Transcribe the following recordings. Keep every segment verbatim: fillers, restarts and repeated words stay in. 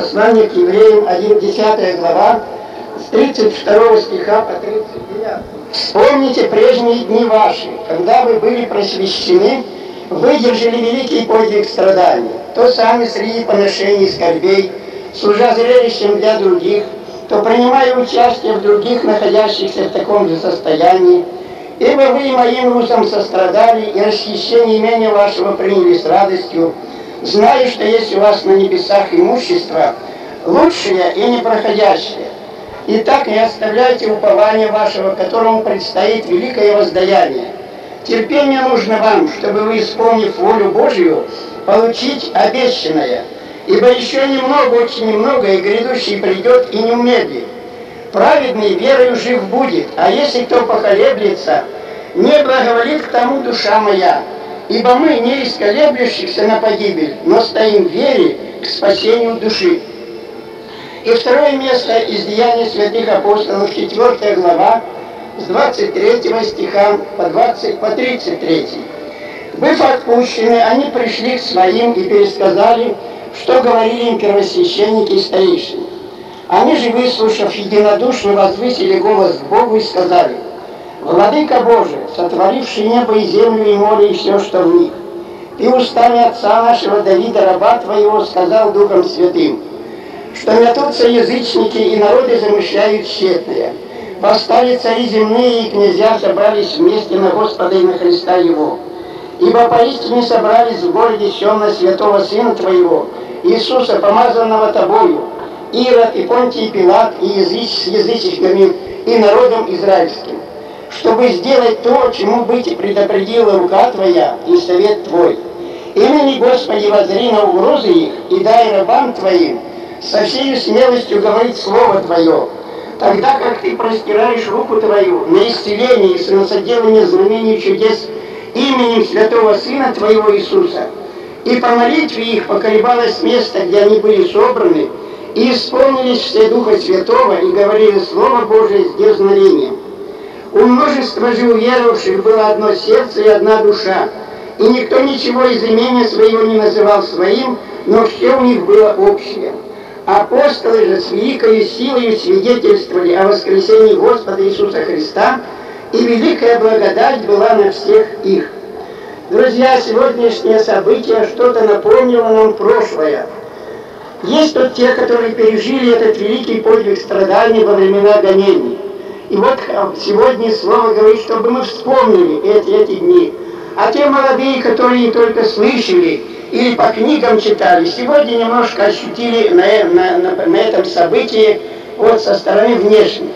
Послание к евреям, одиннадцатая глава, с тридцать второго стиха по тридцать девятый. «Вспомните прежние дни ваши, когда вы были просвещены, выдержали великий подвиг страданий, то сами среди поношений и скорбей, служа зрелищем для других, то принимая участие в других, находящихся в таком же состоянии, ибо вы моим узом сострадали и расхищение имения вашего приняли с радостью, зная, что есть у вас на небесах имущество, лучшее и непроходящее. Итак, не оставляйте упования вашего, которому предстоит великое воздаяние. Терпение нужно вам, чтобы вы, исполнив волю Божию, получить обещанное. Ибо еще немного, очень немного, и грядущий придет и не умедлит. Праведный верою жив будет, а если кто поколеблется, не благоволит к тому душа моя. Ибо мы не из колеблющихся на погибель, но стоим в вере к спасению души». И второе место из Деяний святых апостолов, четвёртая глава, с двадцать третьего стиха по, двадцать, по тридцать третий. «Быв отпущены, они пришли к своим и пересказали, что говорили им первосвященники и старейшины. Они же, выслушав, единодушно возвысили голос к Богу и сказали: «Владыка Божий, сотворивший небо и землю и море и все, что в них, Ты устами отца нашего Давида, раба Твоего, сказал Духом Святым, что метутся язычники и народы замышляют тщетное. Восстали цари земные и князья собрались вместе на Господа и на Христа Его. Ибо поистине собрались в городе сем на святого Сына Твоего, Иисуса, помазанного Тобою, Ирод и Понтий Пилат, и языч, с язычниками, и народом израильским, чтобы сделать то, чему быть предопределила рука Твоя и совет Твой. И ныне, Господи, воззри на угрозы их, и дай рабам Твоим со всей смелостью говорить Слово Твое, тогда как Ты простираешь руку Твою на исцеление и на соделание знамений чудес именем святого Сына Твоего Иисуса. И по молитве их поколебалось место, где они были собраны, и исполнились все Духа Святого, и говорили Слово Божие с дерзновением. У множества же уверовавших было одно сердце и одна душа, и никто ничего из имения своего не называл своим, но все у них было общее. Апостолы же с великой силой свидетельствовали о воскресении Господа Иисуса Христа, и великая благодать была на всех их». Друзья, сегодняшнее событие что-то напомнило нам прошлое. Есть тут те, которые пережили этот великий подвиг страданий во времена гонений. И вот сегодня Слово говорит, чтобы мы вспомнили эти, эти дни. А те молодые, которые только слышали или по книгам читали, сегодня немножко ощутили на, на, на, на этом событии вот со стороны внешних.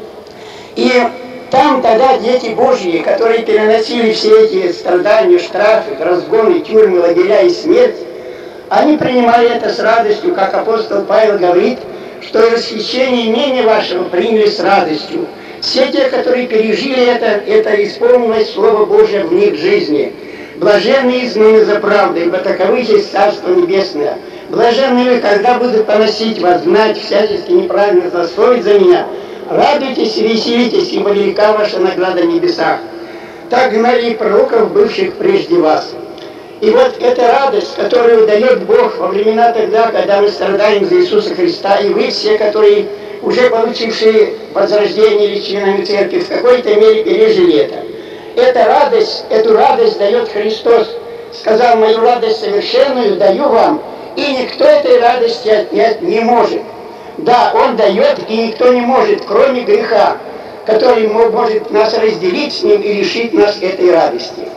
И там тогда дети Божьи, которые переносили все эти страдания, штрафы, разгоны, тюрьмы, лагеря и смерть, они принимали это с радостью, как апостол Павел говорит, что расхищение имения вашего приняли с радостью. Все те, которые пережили это, это исполнилось Слово Божие в них жизни. Блаженны изгнаны за правду, ибо таковы есть Царство Небесное. Блаженны вы, когда будут поносить вас, знать, всячески неправильно злословить за меня. Радуйтесь и веселитесь, ибо велика ваша награда в небесах. Так гнали и пророков, бывших прежде вас. И вот эта радость, которую дает Бог во времена тогда, когда мы страдаем за Иисуса Христа, и вы все, которые уже получившие возрождение или членами церкви, в какой-то мере пережили это. Эта радость, эту радость дает Христос. Сказал: «Мою радость совершенную даю вам, и никто этой радости отнять не может». Да, Он дает, и никто не может, кроме греха, который может нас разделить с Ним и лишить нас этой радости.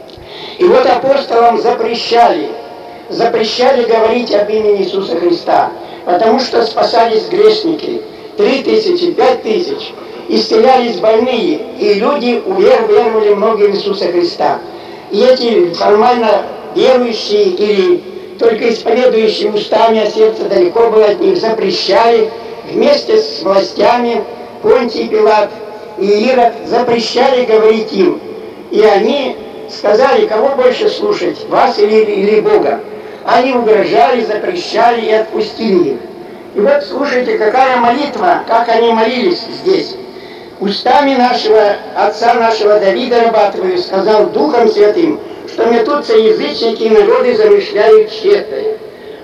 И вот апостолам запрещали, запрещали говорить об имени Иисуса Христа, потому что спасались грешники, три тысячи, пять тысяч, исцелялись больные, и люди уверовали много в Иисуса Христа. И эти формально верующие или только исповедующие устами, а сердце далеко было от них, запрещали вместе с властями Понтий Пилат и Ирод, запрещали говорить им. И они сказали: кого больше слушать, вас или, или Бога? Они угрожали, запрещали и отпустили их. И вот слушайте, какая молитва, как они молились здесь. «Устами нашего отца нашего Давида, раба Твоего, сказал Духом Святым, что метутся язычники и народы замышляют тщетное.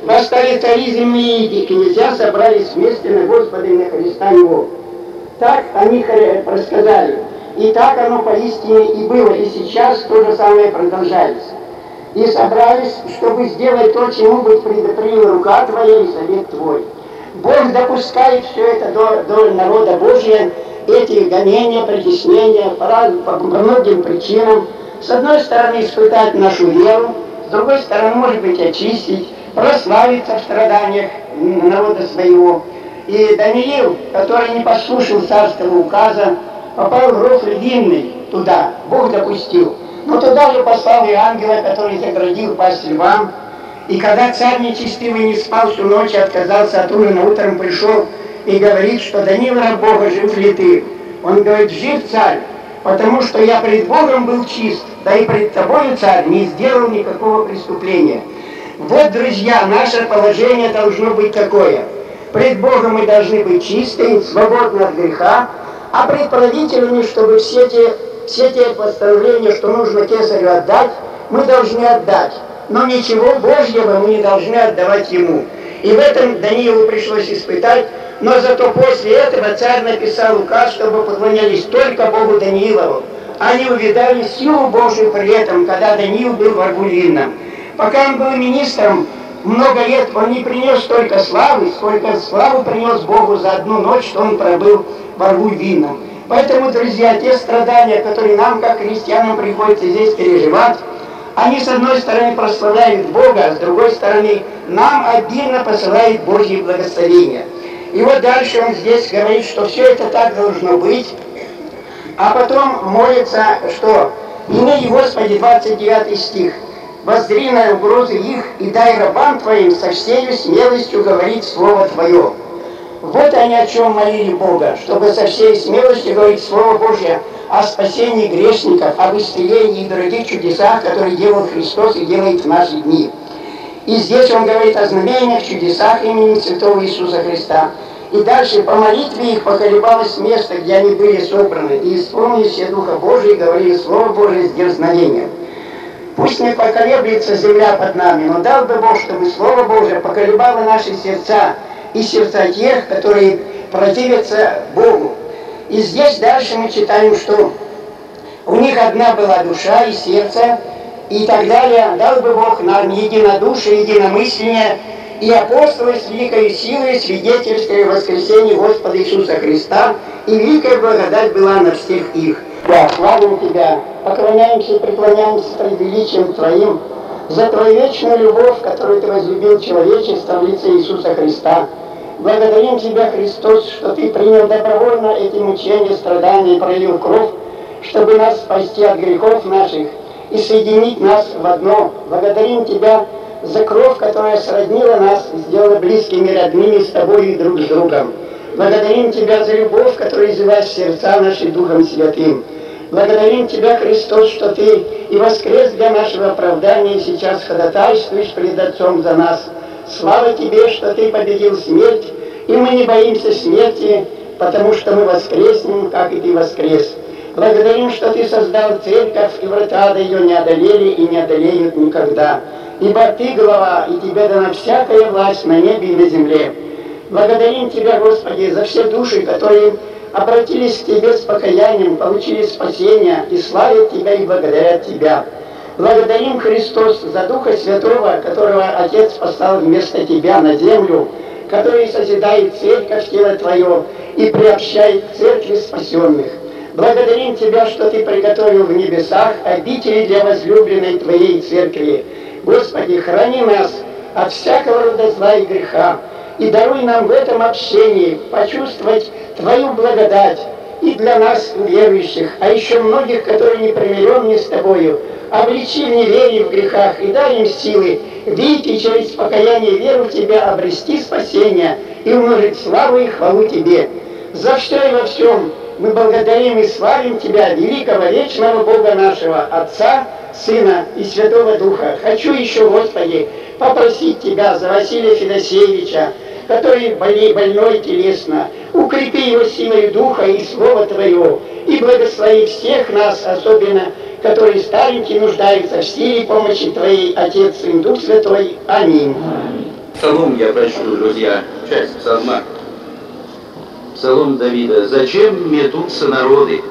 восстали цари земли, и князья собрались вместе на Господа и на Христа Его. Так они рассказали. И так оно поистине и было, и сейчас то же самое продолжается. И собрались, чтобы сделать то, чему быть предоприла рука Твоя и совет Твой. Бог допускает все это до, до народа Божия, эти гонения, притеснения по, по, по многим причинам. С одной стороны, испытать нашу веру, с другой стороны, может быть, очистить, прославиться в страданиях народа своего. И Даниил, который не послушал царского указа, попал в ров львиный туда, Бог допустил. Но туда же послал и ангела, который заградил пасть львам. И когда царь нечестивый не спал всю ночь, отказался от ужина, утром пришел и говорит, что Даниил, раб Бога, жив ли ты? Он говорит, жив, царь, потому что я пред Богом был чист, да и пред тобою, царь, не сделал никакого преступления. Вот, друзья, наше положение должно быть такое. Пред Богом мы должны быть чистые, свободны от греха, а пред правителями, чтобы все те, все те постановления, что нужно кесарю отдать, мы должны отдать. Но ничего Божьего мы не должны отдавать ему. И в этом Даниилу пришлось испытать, но зато после этого царь написал указ, чтобы поклонялись только Богу Даниилову. Они увидали силу Божию при этом, когда Даниил был во рву львином. Пока он был министром, много лет он не принес столько славы, сколько славу принес Богу за одну ночь, что он пробыл во рву львином. Поэтому, друзья, те страдания, которые нам, как христианам, приходится здесь переживать, они, с одной стороны, прославляют Бога, а с другой стороны, нам обильно посылает Божье благословение. И вот дальше он здесь говорит, что все это так должно быть, а потом молится, что «Имей, Господи», двадцать девятый стих, «воззри на угрозы их и дай рабам Твоим со всею смелостью говорить Слово Твое». Вот они о чем молили Бога, чтобы со всей смелостью говорить Слово Божье о спасении грешников, об исцелении и других чудесах, которые делал Христос и делает в наши дни. И здесь он говорит о знамениях, чудесах имени Святого Иисуса Христа. И дальше по молитве их поколебалось место, где они были собраны, и исполнили все Духа Божия и говорили Слово Божие с дерзновением. Пусть не поколеблется земля под нами, но дал бы Бог, чтобы Слово Божие поколебало наши сердца и сердца тех, которые противятся Богу. И здесь дальше мы читаем, что у них одна была душа и сердце, и так далее. Дал бы Бог нам единодушие, единомыслие, и апостолы с великой силой свидетельствовали воскресение Господа Иисуса Христа, и великая благодать была на всех их. Да, славим Тебя, поклоняемся и преклоняемся пред величием Твоим за Твою вечную любовь, которую Ты возлюбил человечество в лице Иисуса Христа. Благодарим Тебя, Христос, что Ты принял добровольно эти мучения, страдания и пролил кровь, чтобы нас спасти от грехов наших и соединить нас в одно. Благодарим Тебя за кровь, которая сроднила нас и сделала близкими, родными с Тобой и друг с другом. Благодарим Тебя за любовь, которая изливаешь в сердца наши Духом Святым. Благодарим Тебя, Христос, что Ты и воскрес для нашего оправдания и сейчас ходатайствуешь пред Отцом за нас. Слава Тебе, что Ты победил смерть, и мы не боимся смерти, потому что мы воскреснем, как и Ты воскрес. Благодарим, что Ты создал церковь, и врата ее не одолели и не одолеют никогда. Ибо Ты глава, и Тебе дана всякая власть на небе и на земле. Благодарим Тебя, Господи, за все души, которые обратились к Тебе с покаянием, получили спасение и славят Тебя и благодарят Тебя. Благодарим, Христос, за Духа Святого, которого Отец послал вместо Тебя на землю, который созидает церковь, тело Твое, и приобщает к церкви спасенных. Благодарим Тебя, что Ты приготовил в небесах обители для возлюбленной Твоей церкви. Господи, храни нас от всякого рода зла и греха, и даруй нам в этом общении почувствовать Твою благодать и для нас, верующих, а еще многих, которые не примиренны с Тобою, обличи в неверии, в грехах, и дай им силы видеть и через покаяние веру в Тебя обрести спасение и умножить славу и хвалу Тебе. За все и во всем мы благодарим и славим Тебя, великого вечного Бога нашего, Отца, Сына и Святого Духа. Хочу еще, Господи, попросить Тебя за Василия Федосеевича, который больной телесно, укрепи его силой Духа и Слова Твое, и благослови всех нас, особенно, которые старенькие нуждаются в силе помощи Твоей, Отец, Сын, Дух Святой. Аминь. Псалом я прочту, друзья, часть псалма. Псалом Давида. «Зачем метутся народы?»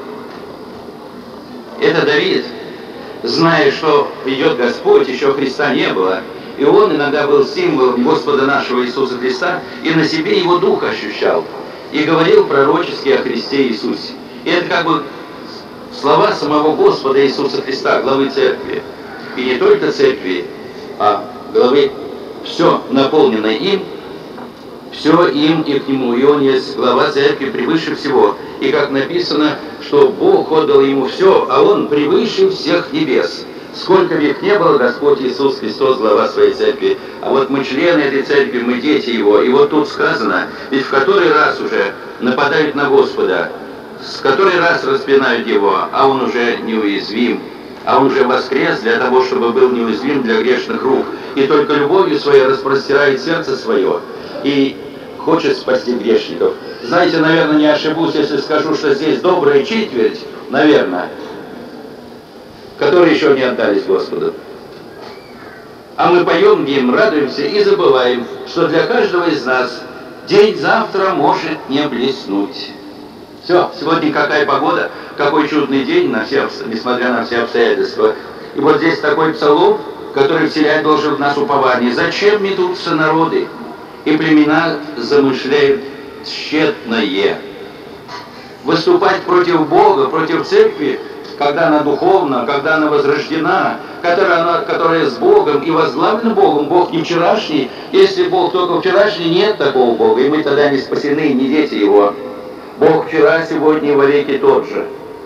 Это Давид, зная, что идет Господь, еще Христа не было, и он иногда был символом Господа нашего Иисуса Христа, и на себе его дух ощущал, и говорил пророчески о Христе Иисусе. И это как бы слова самого Господа Иисуса Христа, главы церкви. И не только церкви, а главы, все наполнено им, все им и к нему. И он есть глава церкви превыше всего. И как написано, что Бог отдал ему все, а он превыше всех небес. Сколько век не было, Господь Иисус Христос, глава своей церкви. А вот мы члены этой церкви, мы дети Его. И вот тут сказано, ведь в который раз уже нападают на Господа, с который раз распинают Его, а Он уже неуязвим. А Он уже воскрес для того, чтобы был неуязвим для грешных рук. И только любовью своей распростирает сердце свое. И хочет спасти грешников. Знаете, наверное, не ошибусь, если скажу, что здесь добрая четверть, наверное, которые еще не отдались Господу. А мы поем им, радуемся и забываем, что для каждого из нас день завтра может не блеснуть. Все, сегодня какая погода, какой чудный день, на все, несмотря на все обстоятельства. И вот здесь такой псалом, который вселяет должен в нас упование. «Зачем метутся народы, и племена замышляют тщетное?» Выступать против Бога, против церкви, когда она духовна, когда она возрождена, которая, она, которая с Богом и возглавлена Богом. Бог не вчерашний. Если Бог только вчерашний, нет такого Бога, и мы тогда не спасены, не дети Его. Бог вчера, сегодня и вовеки тот же.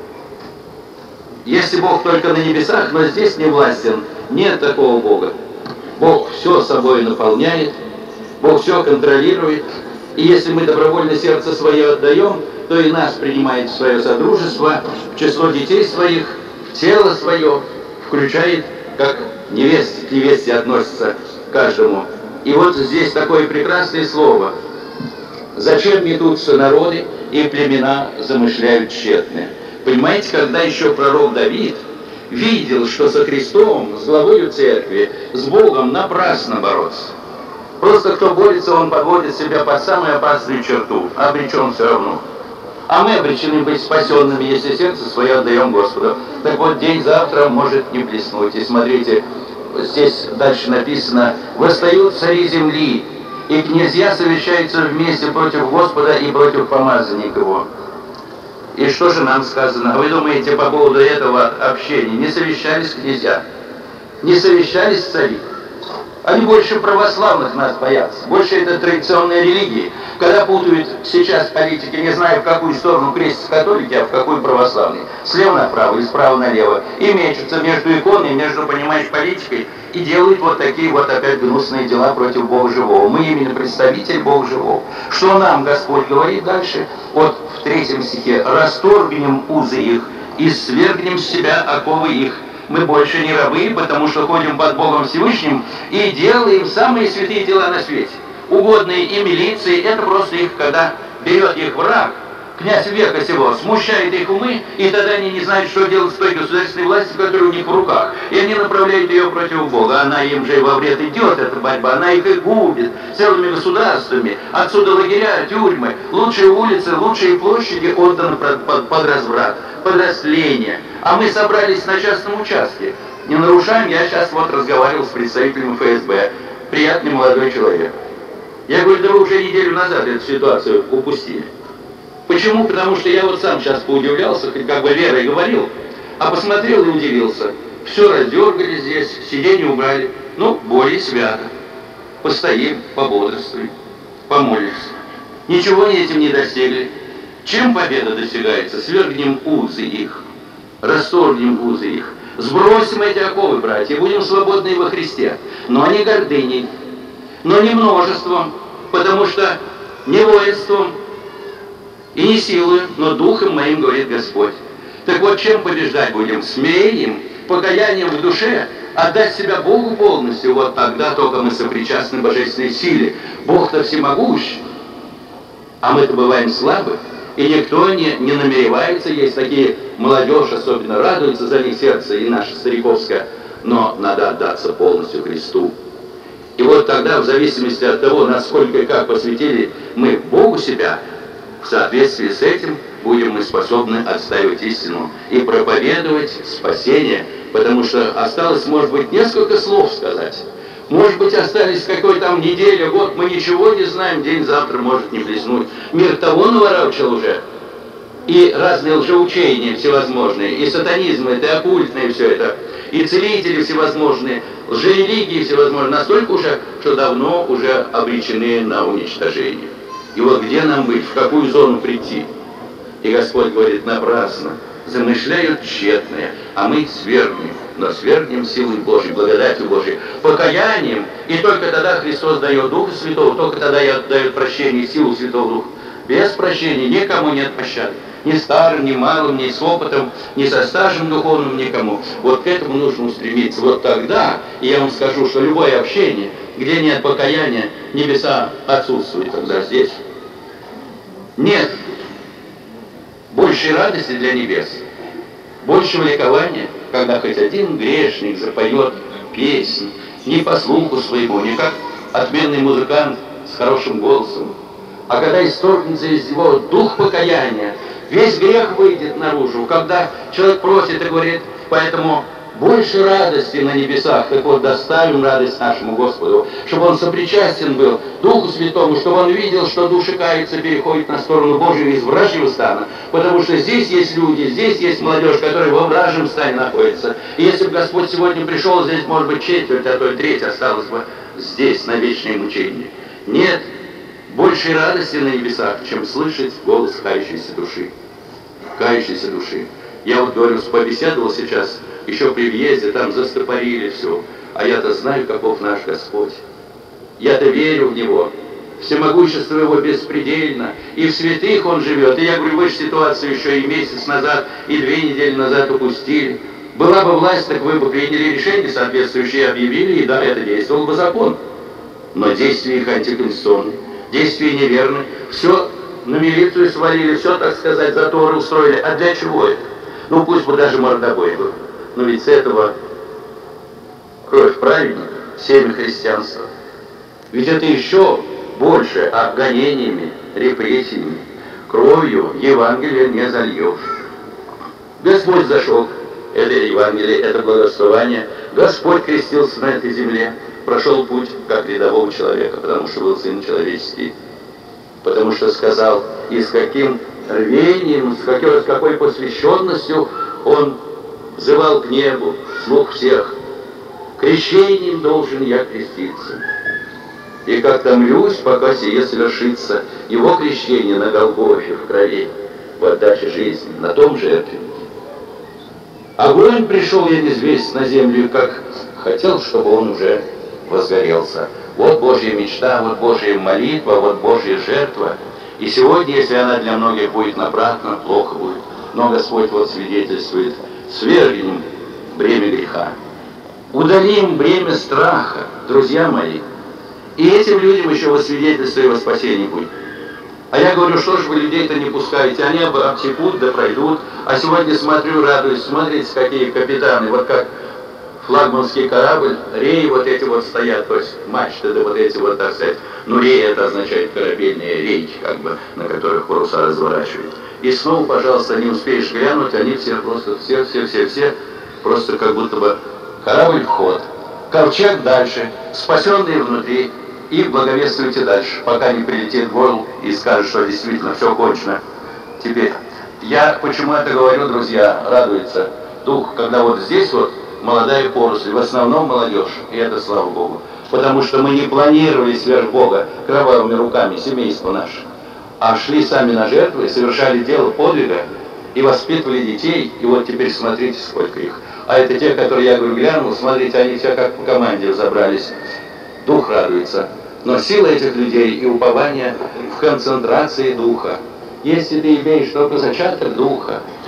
Если Бог только на небесах, но здесь не властен, нет такого Бога. Бог все собой наполняет, Бог все контролирует. И если мы добровольно сердце свое отдаем, то и нас принимает в свое содружество, в число детей своих, в тело свое, включает, как невест, к невесте относится каждому. И вот здесь такое прекрасное слово. «Зачем метутся народы, и племена замышляют тщетное?» Понимаете, когда еще пророк Давид видел, что со Христом, с главою церкви, с Богом напрасно бороться. Просто кто борется, он подводит себя под самую опасную черту, обречен все равно. А мы обречены быть спасенными, если сердце свое отдаем Господу. Так вот, день завтра может не блеснуть. И смотрите, здесь дальше написано: «Восстают цари земли, и князья совещаются вместе против Господа и против помазанника Его». И что же нам сказано? Вы думаете, по поводу этого общения не совещались князья? Не совещались цари? Они больше православных нас боятся, больше это традиционные религии. Когда путают сейчас политики, не знаю, в какую сторону крестятся католики, а в какую православные. Слева направо и справа налево. И мечутся между иконой, между, понимаешь, политикой. И делают вот такие вот опять гнусные дела против Бога живого. Мы именно представитель Бога живого. Что нам Господь говорит дальше? Вот в третьем стихе: «Расторгнем узы их и свергнем с себя оковы их». Мы больше не рабы, потому что ходим под Богом Всевышним и делаем самые святые дела на свете. Угодные и милиции, это просто их, когда берет их враг, князь века сего, смущает их умы, и тогда они не знают, что делать с той государственной властью, которая у них в руках. И они направляют ее против Бога. Она им же во вред идет, эта борьба. Она их и губит целыми государствами. Отсюда лагеря, тюрьмы, лучшие улицы, лучшие площади отданы под, под, под разврат, под растление. А мы собрались на частном участке. Не нарушаем, я сейчас вот разговаривал с представителем эф эс бэ. Приятный молодой человек. Я говорю, да вы уже неделю назад эту ситуацию упустили. Почему? Потому что я вот сам сейчас поудивлялся, как бы Верой говорил, а посмотрел и удивился. Все раздергали здесь, сиденье убрали. Ну, более свято. Постоим, пободрствуем, помолимся. Ничего этим не достигли. Чем победа достигается? Свергнем узы их, расторгнем узы их, сбросим эти оковы, братья, будем свободны во Христе. Но не гордыней, но не множеством, потому что не воинством и не силою, но духом моим, говорит Господь. Так вот, чем побеждать будем? Смирением, покаянием в душе, отдать себя Богу полностью. Вот тогда только мы сопричастны божественной силе. Бог-то всемогущ, а мы-то бываем слабы. И никто не, не намеревается, есть такие молодежь, особенно радуется за них сердце, и наше стариковское, но надо отдаться полностью Христу. И вот тогда, в зависимости от того, насколько и как посвятили мы Богу себя, в соответствии с этим будем мы способны отстаивать истину и проповедовать спасение, потому что осталось, может быть, несколько слов сказать. Может быть, остались какой-то там неделя, год, мы ничего не знаем, день завтра может не блеснуть. Мир того наворачивал уже. И разные лжеучения всевозможные, и сатанизм это, и оккультное все это, и целители всевозможные, лжерелигии всевозможные, настолько уже, что давно уже обречены на уничтожение. И вот где нам быть, в какую зону прийти? И Господь говорит, напрасно, замышляют тщетное, а мы свергнем, но свергнем силой Божьей, благодатью Божьей, покаянием, и только тогда Христос дает Духа Святого, только тогда дает прощение, силу Святого Духа. Без прощения никому нет пощады. Ни старым, ни малым, ни с опытом, ни со стажем духовным, никому. Вот к этому нужно устремиться. Вот тогда, и я вам скажу, что любое общение, где нет покаяния, небеса отсутствуют тогда здесь. Нет большей радости для небес, большего ликования, когда хоть один грешник запоет песнь, не по слуху своему, не как отменный музыкант с хорошим голосом, а когда исторгнется из него дух покаяния, весь грех выйдет наружу, когда человек просит и говорит, поэтому больше радости на небесах, так вот доставим радость нашему Господу, чтобы Он сопричастен был Духу Святому, чтобы Он видел, что души каются, переходят на сторону Божию из вражьего стана, потому что здесь есть люди, здесь есть молодежь, которая во вражьем стане находится. И если бы Господь сегодня пришел, здесь, может быть, четверть, а то и треть осталось бы здесь, на вечное мучение. Нет большей радости на небесах, чем слышать голос кающейся души. Кающейся души. Я вот говорю, побеседовал сейчас, еще при въезде, там застопорили все. А я-то знаю, каков наш Господь. Я-то верю в Него. Всемогущество Его беспредельно. И в святых Он живет. И я говорю, вы же ситуацию еще и месяц назад, и две недели назад упустили. Была бы власть, так вы бы приняли решение соответствующее, объявили, и да, это действовал бы закон. Но действия их антиконституционные, действия неверны. Все на милицию свалили, все, так сказать, заторы устроили. А для чего это? Ну, пусть бы даже мордобой был. Но ведь с этого кровь праведника, семя христианства. Ведь это еще больше обгонениями, репрессиями. Кровью Евангелие не зальешь. Господь зашел, это Евангелие, это благословение. Господь крестился на этой земле, прошел путь как рядового человека, потому что был Сын Человеческий. Потому что сказал, и с каким рвением, с какой, с какой посвященностью Он взывал к небу, слух всех. Крещением должен я креститься. И как томлюсь, пока сие свершится, Его крещение на Голгофе в крови, в отдаче жизни, на том жертвеннике. Огонь пришел, я неизвестно, на землю, как хотел, чтобы он уже возгорелся. Вот Божья мечта, вот Божья молитва, вот Божья жертва. И сегодня, если она для многих будет напрасно, плохо будет. Но Господь вот свидетельствует, свергнем бремя греха, удалим бремя страха, друзья мои. И этим людям еще во свидетельство и во спасение будет. А я говорю, что же вы людей-то не пускаете, они обтекут да пройдут. А сегодня смотрю, радуюсь, смотрите, какие капитаны, вот как флагманский корабль, реи вот эти вот стоят, то есть мачты, да вот эти вот, так сказать. Ну, реи это означает корабельные рейки, как бы, на которых паруса разворачивают. И снова, пожалуйста, не успеешь глянуть, они все просто, все, все, все, все, просто как будто бы корабль в ход, ковчег дальше, спасенные внутри, и благовествуйте дальше, пока не прилетит горл и скажет, что действительно все кончено. Теперь, я почему это говорю, друзья, радуется дух, когда вот здесь вот молодая поросль, в основном молодежь, и это слава Богу, потому что мы не планировали сверх Бога кровавыми руками семейство наше, а шли сами на жертвы, совершали дело подвига и воспитывали детей, и вот теперь смотрите, сколько их. А это те, которые, я говорю, глянул, смотрите, они все как по команде разобрались. Дух радуется. Но сила этих людей и упование в концентрации духа. Если ты имеешь только зачаток духа,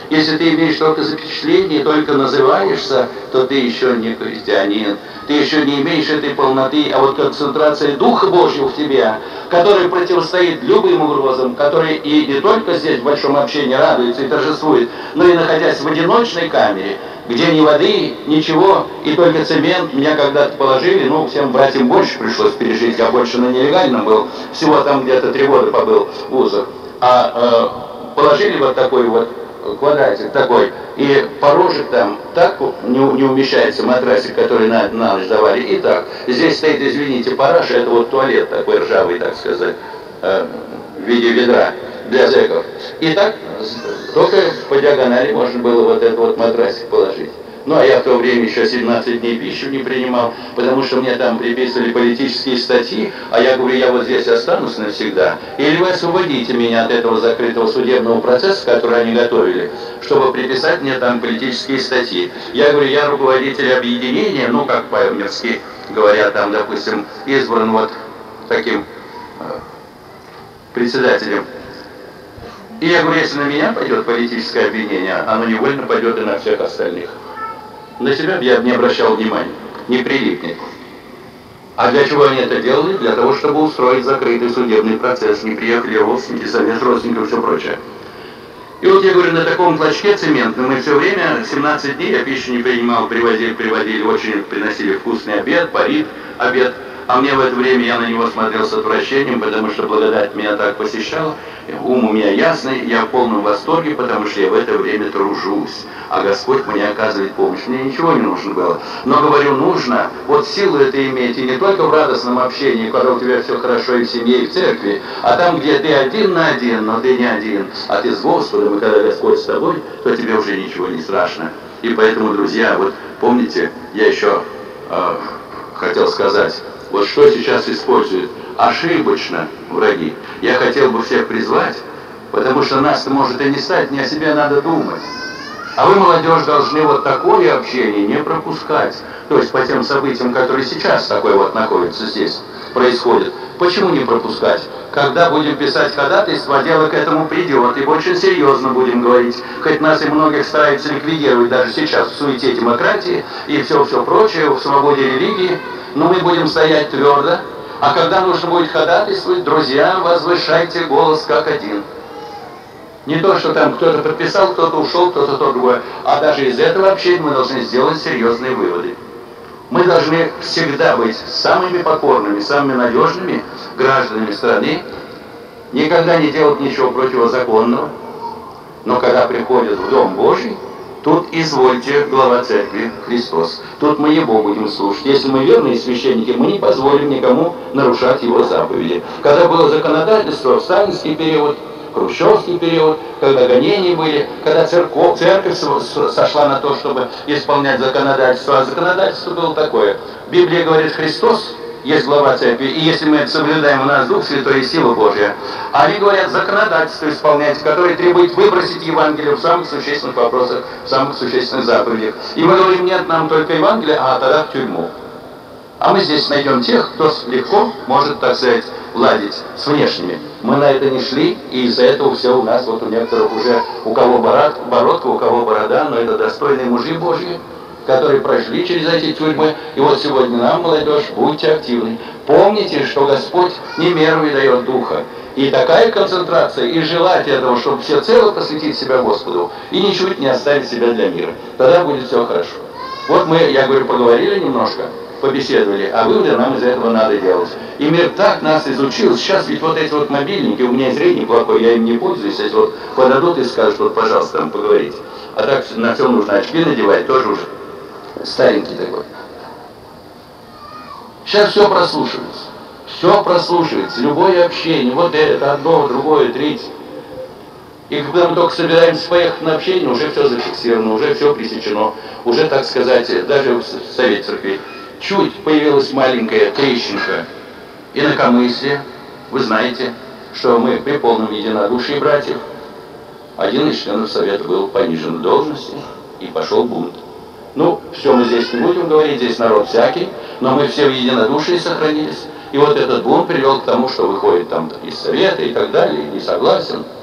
Если ты имеешь только запечатление, только называешься, то ты еще не христианин. Ты еще не имеешь этой полноты, а вот концентрация Духа Божьего в тебе, который противостоит любым угрозам, который и не только здесь в большом общении радуется и торжествует, но и находясь в одиночной камере, где ни воды, ничего, и только цемент. Меня когда-то положили, ну, всем братьям больше пришлось пережить, я больше на нелегальном был, всего там где-то три года побыл в вузах. А э, положили вот такой вот квадратик такой, и порожек там так не, не умещается матрасик, который на, на ночь давали, и так. Здесь стоит, извините, параша, это вот туалет такой ржавый, так сказать, э, в виде ведра для зэков. И так только по диагонали можно было вот этот вот матрасик положить. Ну, а я в то время еще семнадцать дней пищу не принимал, потому что мне там приписывали политические статьи, а я говорю, я вот здесь останусь навсегда. Или вы освободите меня от этого закрытого судебного процесса, который они готовили, чтобы приписать мне там политические статьи. Я говорю, я руководитель объединения, ну, как по-мирски говорят, там, допустим, избран вот таким э, председателем. И я говорю, если на меня пойдет политическое обвинение, оно невольно пойдет и на всех остальных. На себя я не обращал внимания, не прилипнет. А для чего они это делали? Для того, чтобы устроить закрытый судебный процесс. Не приехали родственники, совет родственников и все прочее. И вот я говорю, на таком клочке цементном мы все время, семнадцать дней я пищу не принимал, привозили, приводили, очень приносили вкусный обед, парит обед. А мне в это время, я на него смотрел с отвращением, потому что благодать меня так посещала, ум у меня ясный, я в полном восторге, потому что я в это время тружусь, а Господь мне оказывает помощь. Мне ничего не нужно было. Но, говорю, нужно вот силу это иметь, и не только в радостном общении, когда у тебя все хорошо и в семье, и в церкви, а там, где ты один на один, но ты не один, а ты с Господом, и когда Господь с тобой, то тебе уже ничего не страшно. И поэтому, друзья, вот помните, я еще э, хотел сказать, вот что сейчас используют ошибочно враги. Я хотел бы всех призвать, потому что нас-то может и не стать, не о себе надо думать. А вы, молодежь, должны вот такое общение не пропускать. То есть по тем событиям, которые сейчас такой вот находятся здесь, происходят. Почему не пропускать? Когда будем писать ходатайство, дело к этому придет, и очень серьезно будем говорить. Хоть нас и многих стараются ликвидировать даже сейчас в суете демократии и все-все прочее, в свободе религии, но мы будем стоять твердо. А когда нужно будет ходатайствовать, друзья, возвышайте голос как один. Не то, что там кто-то подписал, кто-то ушел, кто-то то другое. А даже из этого общения мы должны сделать серьезные выводы. Мы должны всегда быть самыми покорными, самыми надежными гражданами страны, никогда не делать ничего противозаконного. Но когда приходят в Дом Божий, тут извольте, глава церкви, Христос. Тут мы Его будем слушать. Если мы верные священники, мы не позволим никому нарушать Его заповеди. Когда было законодательство в сталинский период, хрущевский период, когда гонения были, когда церковь, церковь сошла на то, чтобы исполнять законодательство. А законодательство было такое. Библия говорит, Христос есть глава церкви, и если мы это соблюдаем, у нас Дух Святой и сила Божья. А они говорят, законодательство исполнять, которое требует выбросить Евангелие в самых существенных вопросах, в самых существенных заповедях. И мы говорим, нет, нам только Евангелие, а тогда в тюрьму. А мы здесь найдем тех, кто легко может, так сказать, ладить с внешними. Мы на это не шли, и из-за этого все у нас, вот у некоторых уже, у кого бородка, у кого борода, но это достойные мужи Божьи, которые прошли через эти тюрьмы. И вот сегодня нам, молодежь, будьте активны. Помните, что Господь не меру и дает духа. И такая концентрация, и желать этого, чтобы все цело посвятить себя Господу, и ничуть не оставить себя для мира. Тогда будет все хорошо. Вот мы, я говорю, поговорили немножко, побеседовали, а выводы нам из этого надо делать. И мир так нас изучил. Сейчас ведь вот эти вот мобильники, у меня зрение плохое, я им не пользуюсь, если вот подадут и скажут, вот, пожалуйста, там поговорите. А так на все нужно очки надевать, тоже уже старенький такой. Сейчас все прослушивается. Все прослушивается. Любое общение. Вот это одно, другое, третье. И когда мы только собираемся поехать на общение, уже все зафиксировано, уже все пресечено. Уже, так сказать, даже в Совете Церкви чуть появилась маленькая трещинка инакомыслия. Вы знаете, что мы при полном единодушии братьев, один из членов Совета был понижен в должности и пошел бунт. Ну, все мы здесь не будем говорить, здесь народ всякий, но мы все в единодушии сохранились. И вот этот бунт привел к тому, что выходит там из Совета и так далее, не согласен.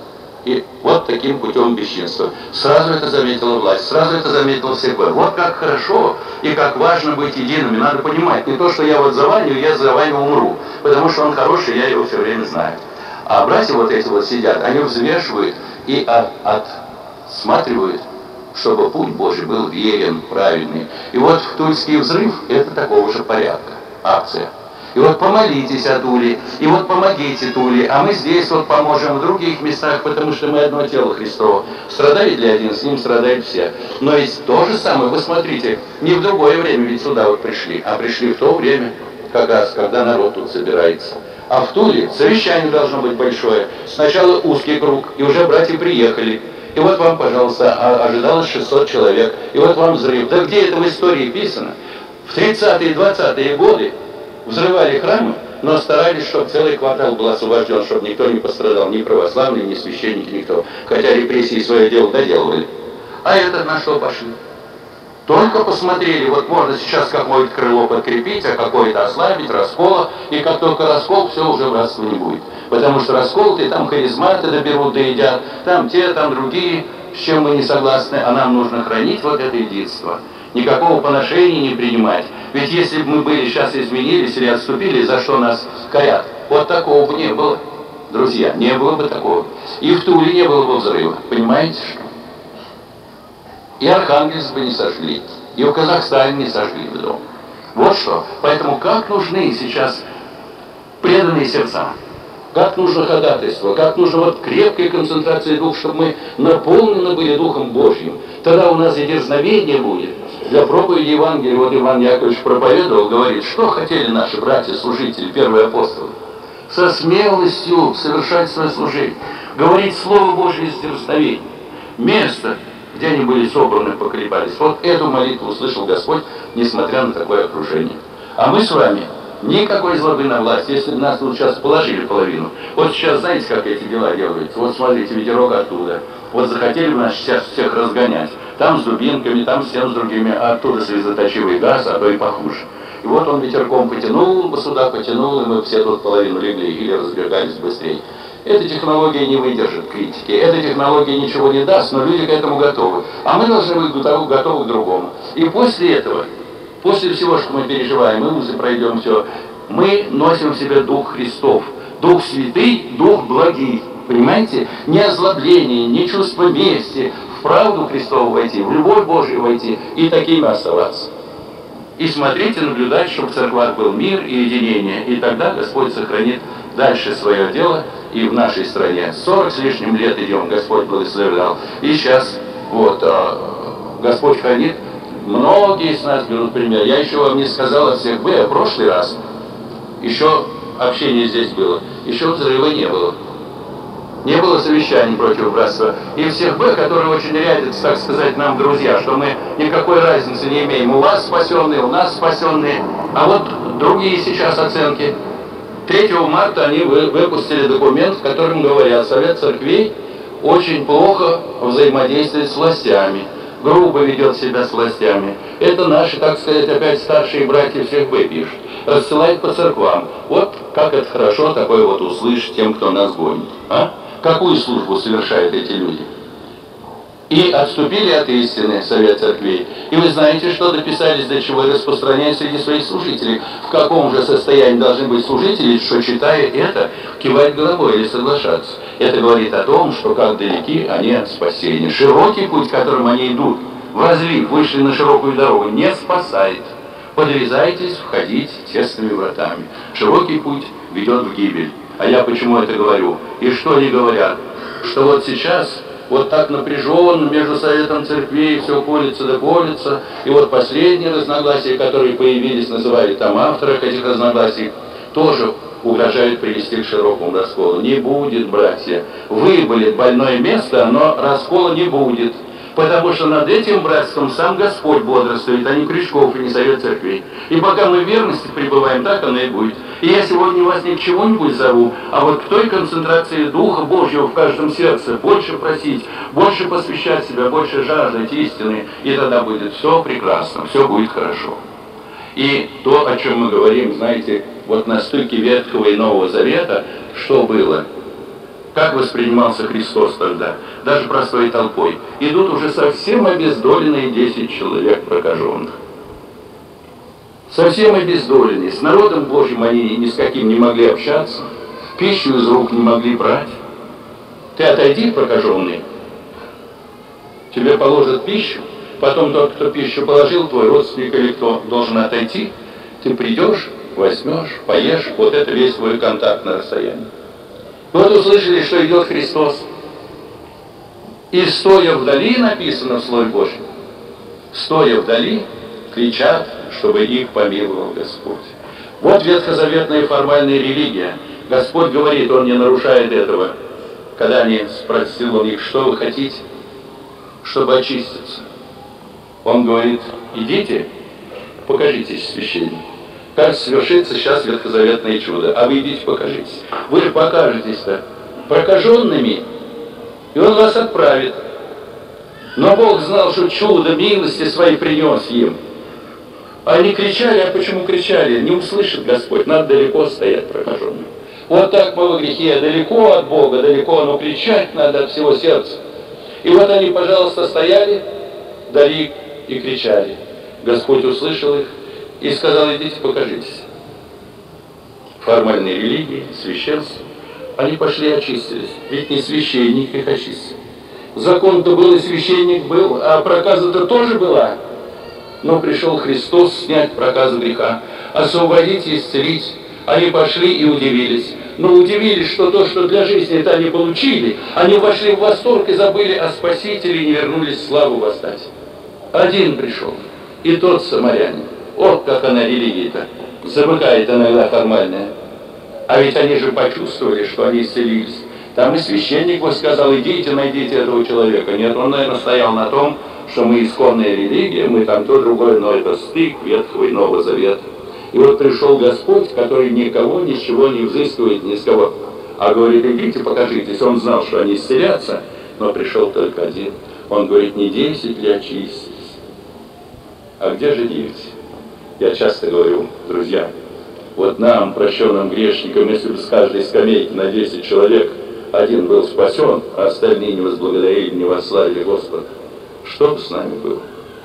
И вот таким путем бесчинства. Сразу это заметила власть, сразу это заметила всех. Вот как хорошо и как важно быть едиными. Надо понимать, не то, что я вот за Ваню, я за Ваню умру, потому что он хороший, я его все время знаю. А братья вот эти вот сидят, они взвешивают и от, отсматривают, чтобы путь Божий был верен, правильный. И вот Тульский взрыв – это такого же порядка, акция. И вот помолитесь о Туле, и вот помогите Туле, а мы здесь вот поможем в других местах, потому что мы одно тело Христово. Страдает ли один, с ним страдают все. Но ведь то же самое, вы смотрите, не в другое время ведь сюда вот пришли, а пришли в то время, как раз, когда народ тут собирается. А в Туле совещание должно быть большое. Сначала узкий круг, и уже братья приехали. И вот вам, пожалуйста, ожидалось шестьсот человек. И вот вам взрыв. Да где это в истории писано? В тридцатые и двадцатые годы взрывали храмы, но старались, чтобы целый квартал был освобожден, чтобы никто не пострадал, ни православные, ни священники, никто. Хотя репрессии свое дело доделывали. А это на что пошли? Только посмотрели, вот можно сейчас какое-то крыло подкрепить, а какое-то ослабить, раскола, и как только раскол, все, уже братства не будет. Потому что раскол-то, там харизматы доберут, доедят, там те, там другие, с чем мы не согласны, а нам нужно хранить вот это единство. Никакого поношения не принимать. Ведь если бы мы были сейчас изменились или отступили, за что нас корят, вот такого бы не было. Друзья, не было бы такого. И в Туле не было бы взрыва. Понимаете, что? И Архангельск бы не сожгли, и в Казахстане не сожгли бы дом. Вот что. Поэтому как нужны сейчас преданные сердца, как нужно ходатайство, как нужна вот крепкая концентрация духа, чтобы мы наполнены были Духом Божьим. Тогда у нас и дерзновение будет. Для проповеди Евангелия, вот Иван Яковлевич проповедовал, говорит, что хотели наши братья-служители, первые апостолы? Со смелостью совершать свое служение, говорить Слово Божье с дерзновением. Место, где они были собраны, поколебались. Вот эту молитву услышал Господь, несмотря на такое окружение. А мы с вами никакой злобы на власть, если бы нас тут сейчас положили половину. Вот сейчас знаете, как эти дела делаются? Вот смотрите, ветерок оттуда. Вот захотели бы нас сейчас всех разгонять. Там с дубинками, там с тем с другими, а оттуда слезоточивый газ, а то и похуже. И вот он ветерком потянул бы сюда, потянул, и мы все тут половину легли или разбегались быстрее. Эта технология не выдержит критики, эта технология ничего не даст, но люди к этому готовы. А мы должны быть готовы, готовы к другому. И после этого, после всего, что мы переживаем, мы узы пройдем все, мы носим в себе Дух Христов. Дух Святый, Дух Благий. Понимаете? Не озлобление, не чувство мести, в правду Христову войти, в любовь Божию войти и такими оставаться. И смотрите, наблюдать, чтобы в церквах был мир и единение. И тогда Господь сохранит дальше свое дело и в нашей стране. сорок с лишним лет идем, Господь благословлял. И сейчас вот Господь хранит. Многие с нас берут пример. Я еще вам не сказал от всех вы, а в прошлый раз еще общение здесь было, еще взрыва не было. Не было совещаний против братства. И всех Б, которые очень рядятся, так сказать, нам друзья, что мы никакой разницы не имеем. У вас спасенные, у нас спасенные. А вот другие сейчас оценки. третьего марта они выпустили документ, в котором говорят, Совет Церквей очень плохо взаимодействует с властями, грубо ведет себя с властями. Это наши, так сказать, опять старшие братья всех Б пишут. Рассылают по церквам. Вот как это хорошо такое вот услышать тем, кто нас гонит. А? Какую службу совершают эти люди? И отступили от истины, Совет Церквей. И вы знаете, что дописались, до чего и распространяют среди своих служителей. В каком же состоянии должны быть служители, что, читая это, кивать головой или соглашаться. Это говорит о том, что как далеки они от спасения. Широкий путь, которым они идут, в разлив, вышли на широкую дорогу, не спасает. Подвязайтесь входить тесными вратами. Широкий путь ведет в гибель. А я почему это говорю? И что они говорят? Что вот сейчас вот так напряженно между Советом Церквей все колется да колется. И вот последние разногласия, которые появились, называют там авторов этих разногласий, тоже угрожают привести к широкому расколу. Не будет, братья. Выболит больное место, но раскола не будет. Потому что над этим братством сам Господь бодрствует, а не Крючков и не Совет Церквей. И пока мы в верности пребываем, так оно и будет. И я сегодня вас не к чему-нибудь зову, а вот к той концентрации Духа Божьего в каждом сердце. Больше просить, больше посвящать себя, больше жаждать истины. И тогда будет все прекрасно, все будет хорошо. И то, о чем мы говорим, знаете, вот на стыке Ветхого и Нового Завета, что было? Как воспринимался Христос тогда, даже простой толпой? Идут уже совсем обездоленные десять человек прокаженных. Совсем обездоленные. С народом Божьим они ни с каким не могли общаться, пищу из рук не могли брать. Ты отойди, прокаженный, тебе положат пищу, потом тот, кто пищу положил, твой родственник или кто должен отойти, ты придешь, возьмешь, поешь, вот это весь твой контакт на расстоянии. Вот услышали, что идет Христос. И стоя вдали, написано в Слове Божьем, стоя вдали, кричат, чтобы их помиловал Господь. Вот ветхозаветная формальная религия. Господь говорит, Он не нарушает этого. Когда они спросил у них, что вы хотите, чтобы очиститься. Он говорит, идите, покажитесь священнику. Как свершится сейчас ветхозаветное чудо. А вы идите, покажитесь. Вы же покажетесь-то прокаженными, и Он вас отправит. Но Бог знал, что чудо милости своей принес им. Они кричали, а почему кричали? Не услышит Господь, надо далеко стоять прокаженным. Вот так мы во грехе, далеко от Бога, далеко, но кричать надо от всего сердца. И вот они, пожалуйста, стояли вдали и кричали. Господь услышал их и сказал, идите, покажитесь. Формальные религии, священство, они пошли и очистились. Ведь не священник их очистил. Закон-то был, и священник был, а проказа-то тоже была. Но пришел Христос снять проказу греха, освободить и исцелить. Они пошли и удивились. Но удивились, что то, что для жизни это они получили, они вошли в восторг и забыли о Спасителе и не вернулись в славу восстать. Один пришел, и тот самарянин. Вот как она религия-то замыкает иногда формальная. А ведь они же почувствовали, что они исцелились. Там и священник вот сказал, идите, найдите этого человека. Нет, он, наверное, стоял на том, что мы исконная религия, мы там то, другое, но это стык Ветхого и Нового Завета. И вот пришел Господь, который никого, ничего не взыскивает, ни с кого, а говорит, идите, покажитесь. Он знал, что они исцелятся, но пришел только один. Он говорит, не десять ли очистились? А где же девять? Я часто говорю, друзья, вот нам, прощенным грешникам, если бы с каждой скамейки на десять человек один был спасен, а остальные не возблагодарили, не восславили Господа, что бы с нами было?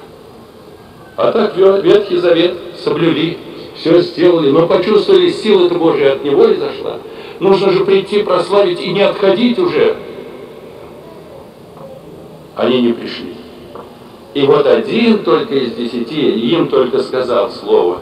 А так Ветхий Завет соблюли, все сделали, но почувствовали, сила-то Божия от Него изошла. Нужно же прийти, прославить и не отходить уже. Они не пришли. И вот один только из десяти им только сказал слово.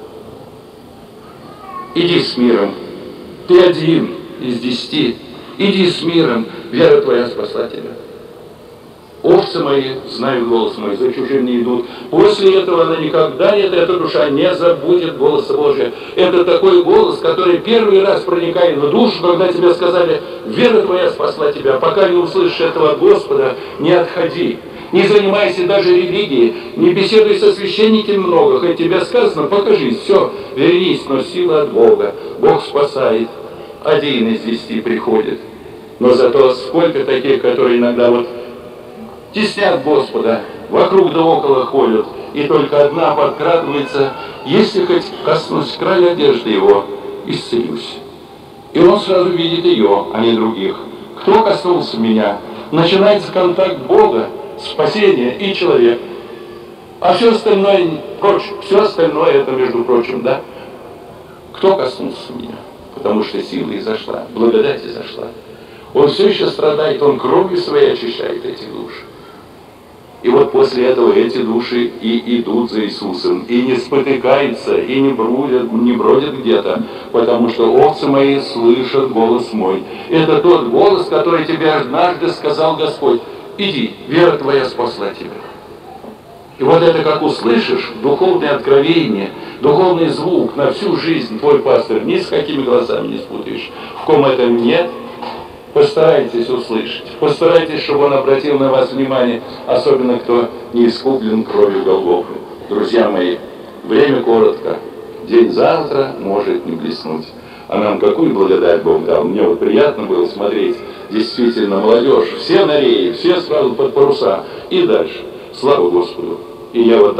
Иди с миром. Ты один из десяти. Иди с миром. Вера твоя спасла тебя. Овцы мои знают голос мой, за чужим не идут. После этого она никогда нет, эта душа не забудет голоса Божия. Это такой голос, который первый раз проникает в душу, когда тебе сказали, вера твоя спасла тебя. Пока не услышишь этого от Господа, не отходи. Не занимайся даже религией, не беседуй со священниками много, хоть тебе сказано, покажись, все, вернись, но сила от Бога. Бог спасает. Один из десяти приходит. Но зато сколько таких, которые иногда вот теснят Господа, вокруг да около ходят, и только одна подкрадывается, если хоть коснусь края одежды его, исцелюсь. И он сразу видит ее, а не других. Кто коснулся меня? Начинается контакт Бога, спасение и человек. А все остальное, прочь, все остальное это, между прочим, да? Кто коснулся меня? Потому что сила изошла, благодать изошла. Он все еще страдает, он кровью своей очищает эти души. И вот после этого эти души и идут за Иисусом, и не спотыкаются, и не бродят, не бродят где-то, потому что овцы мои слышат голос мой. Это тот голос, который тебе однажды сказал Господь, иди, вера твоя спасла тебя. И вот это как услышишь, духовное откровение, духовный звук на всю жизнь твой пастор, ни с какими глазами не спутаешь. В ком это нет, постарайтесь услышать, постарайтесь, чтобы он обратил на вас внимание, особенно кто не искуплен кровью Голгофы. Друзья мои, время коротко, день завтра может не блеснуть. А нам какую благодать Бог дал. Мне вот приятно было смотреть, действительно, молодежь, все на рее, все сразу под паруса и дальше. Слава Господу. И я вот так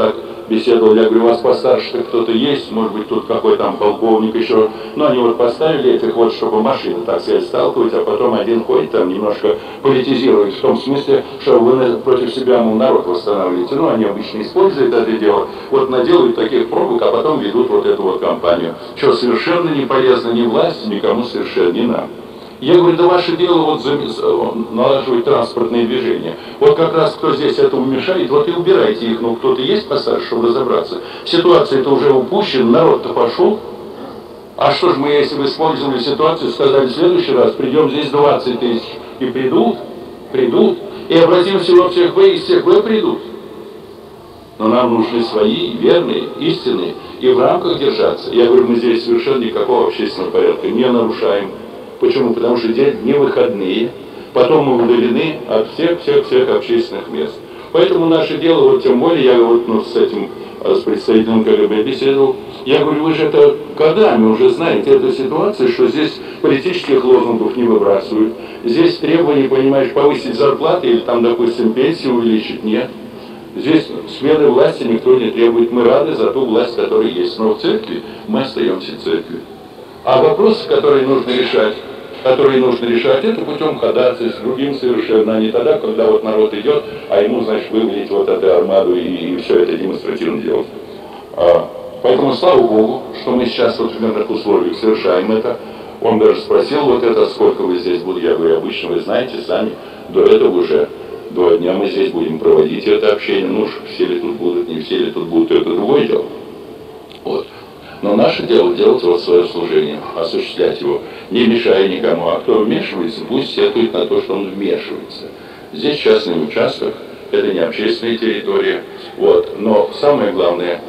беседовал, я говорю, у вас постарше кто-то есть, может быть, тут какой там полковник еще. Ну, они вот поставили этих вот, чтобы машины, так сказать, сталкивать, а потом один ходит там немножко политизирует, в том смысле, что вы против себя, мол, народ восстанавливаете. Ну, они обычно используют это дело, вот наделают таких пробок, а потом ведут вот эту вот кампанию. Что совершенно не полезно ни власти, никому совершенно не нам. Я говорю, да ваше дело вот налаживать транспортные движения. Вот как раз кто здесь этому мешает, вот и убирайте их. Ну, кто-то есть постарше, чтобы разобраться. Ситуация-то уже упущена, народ-то пошел. А что ж мы, если бы использовали ситуацию, сказали, в следующий раз придем здесь двадцать тысяч. И придут, придут. И обратимся во всех вы, из всех вы придут. Но нам нужны свои, верные, истинные, и в рамках держаться. Я говорю, мы здесь совершенно никакого общественного порядка не нарушаем. Почему? Потому что дни выходные, потом мы удалены от всех-всех-всех общественных мест. Поэтому наше дело, вот тем более, я вот ну, с этим, с представителем КГБ беседовал, я говорю, вы же это годами уже знаете эту ситуацию, что здесь политических лозунгов не выбрасывают. Здесь требования, понимаешь, повысить зарплаты или там, допустим, пенсию увеличить, нет. Здесь смены власти никто не требует. Мы рады за ту власть, которая есть. Но в церкви мы остаемся церковью. А вопросы, которые нужно решать, которые нужно решать, это путем ходатайств, с другим совершенно, а не тогда, когда вот народ идет, а ему, значит, вывалить вот эту армаду и, и все это демонстративно делать. А, поэтому, слава Богу, что мы сейчас вот в мирных условиях совершаем это. Он даже спросил вот это, сколько вы здесь будете. Я говорю, обычно вы знаете сами, до этого уже два дня мы здесь будем проводить это общение. Ну, все ли тут будут, не все ли тут будут, это другое дело. Вот. Но наше дело делать вот свое служение, осуществлять его, не мешая никому. А кто вмешивается, пусть сетует на то, что он вмешивается. Здесь частный участок, это не общественная территория. Вот. Но самое главное,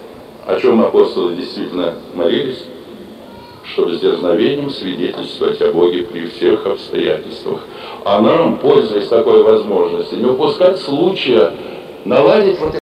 о чем апостолы действительно молились, чтобы с дерзновением свидетельствовать о Боге при всех обстоятельствах. А нам, пользуясь такой возможностью, не упускать случая наладить вот это.